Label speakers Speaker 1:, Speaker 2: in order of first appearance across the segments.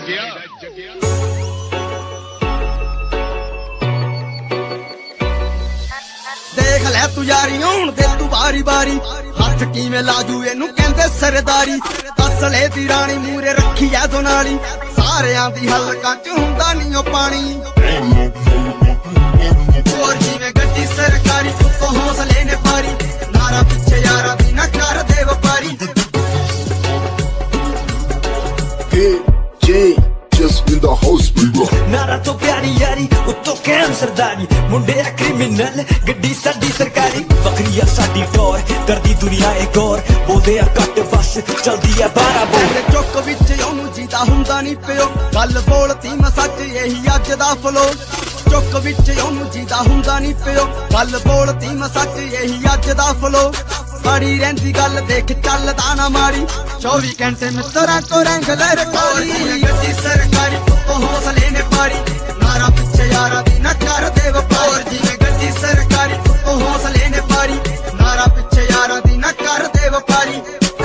Speaker 1: देख लै तू यारी हुण दे तू बारी बारी हथ किवें लाजू इनू कहंदे सरदारी असले दी रानी मूरे रखी ऐ दोनाली सारियां दी हलकां च हुंदा नी ओ पानी और जिवें गड्डी सरकारी तो हौसले ने पारी नारा पिछे यारा दी ना कर दे वपारी
Speaker 2: Just in the house, baby.
Speaker 3: नारा तो प्यारी यारी उत्तो कैम सरदारी मुंडे क्रिमिनल गड्डी साडी सरकारी बकरिया साडी टोर करदी दुनिया एक और बोलदे कट बस चलदी है 12 बोल
Speaker 1: चुक विच ओनू जीदा हुंदा नी पियो गल बोलती मैं सच यही अज दा फ्लो चुक विच ओनू जीदा हुंदा नी पियो गल बोलती मैं सच यही अज दा फ्लो माड़ी रहिंदी गल देख चलदा ना माड़ी 24 घंटे मित्तरां को रेंगलर कोरी गड्डी सरकारी तो हौसले ने पारी नारा पिछे यारा दी ना कर दे वपार जिवें गड्डी सरकारी तो हौसले ने पारी नारा पिछे यारा दी ना कर दे वपारी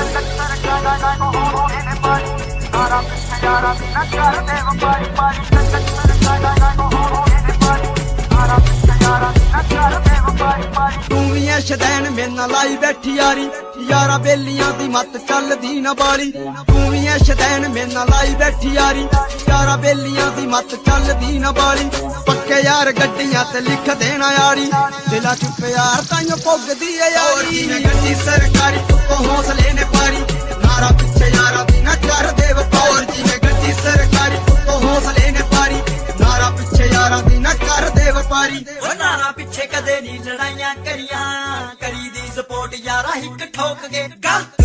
Speaker 1: तू भी ऐ शदैन मेरे नाल लाई बैठी यारी यारा बेलियां दी मत चलदी ना बाली तू भी ऐ शदैन मेरे नाल लाई बैठी यारी यारा बेलियां दी मत चलदी ना बाली पक्के यार गड्डियां ते लिख देना यारी दिला च प्यार ताइयों पुगदी है यारी गड्डी सरकारी तो हौसले ने पारी नारा पिछे यारा दी ना कर दे वपार जिवें गड्डी सरकारी तो हौसले ने पारी नारा पिछे यारा दी ना कर दे वपारी
Speaker 3: नारा पिछे कदे नी लड़ाइयां करियां करी दी सपोर्ट यारा हिक ठोक के गलत